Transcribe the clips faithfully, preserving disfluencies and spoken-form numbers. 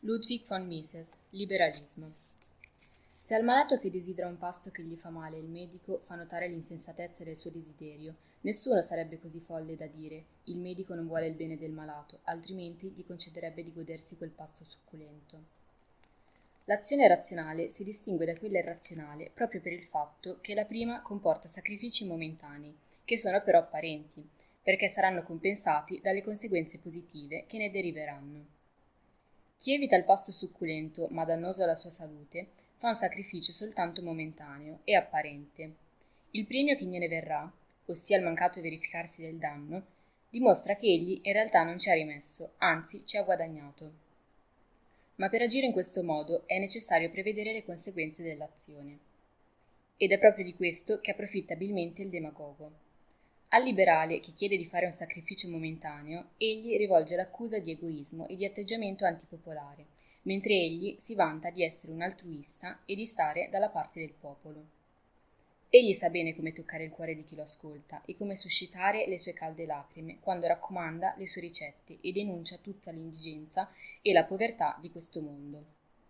Ludwig von Mises, Liberalismo. Se al malato che desidera un pasto che gli fa male il medico fa notare l'insensatezza del suo desiderio, nessuno sarebbe così folle da dire il medico non vuole il bene del malato, altrimenti gli concederebbe di godersi quel pasto succulento. L'azione razionale si distingue da quella irrazionale proprio per il fatto che la prima comporta sacrifici momentanei, che sono però apparenti, perché saranno compensati dalle conseguenze positive che ne deriveranno. Chi evita il pasto succulento ma dannoso alla sua salute fa un sacrificio soltanto momentaneo e apparente. Il premio che gliene verrà, ossia il mancato verificarsi del danno, dimostra che egli in realtà non ci ha rimesso, anzi ci ha guadagnato. Ma per agire in questo modo è necessario prevedere le conseguenze dell'azione. Ed è proprio di questo che approfitta abilmente il demagogo. Al liberale che chiede di fare un sacrificio momentaneo, egli rivolge l'accusa di egoismo e di atteggiamento antipopolare, mentre egli si vanta di essere un altruista e di stare dalla parte del popolo. Egli sa bene come toccare il cuore di chi lo ascolta e come suscitare le sue calde lacrime quando raccomanda le sue ricette e denuncia tutta l'indigenza e la povertà di questo mondo.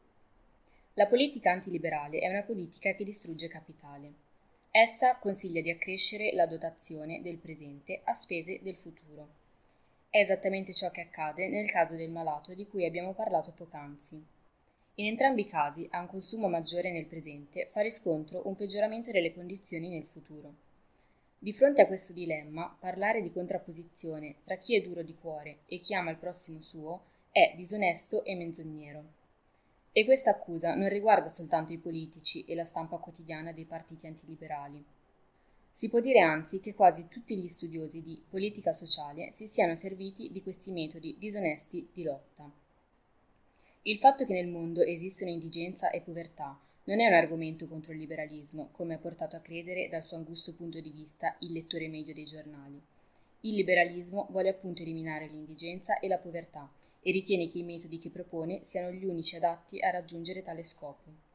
La politica antiliberale è una politica che distrugge capitale. Essa consiglia di accrescere la dotazione del presente a spese del futuro. È esattamente ciò che accade nel caso del malato di cui abbiamo parlato poc'anzi. In entrambi i casi, a un consumo maggiore nel presente, fa riscontro un peggioramento delle condizioni nel futuro. Di fronte a questo dilemma, parlare di contrapposizione tra chi è duro di cuore e chi ama il prossimo suo è disonesto e menzognero. E questa accusa non riguarda soltanto i politici e la stampa quotidiana dei partiti antiliberali. Si può dire anzi che quasi tutti gli studiosi di politica sociale si siano serviti di questi metodi disonesti di lotta. Il fatto che nel mondo esistono indigenza e povertà non è un argomento contro il liberalismo, come ha portato a credere dal suo angusto punto di vista il lettore medio dei giornali. Il liberalismo vuole appunto eliminare l'indigenza e la povertà, e ritiene che i metodi che propone siano gli unici adatti a raggiungere tale scopo.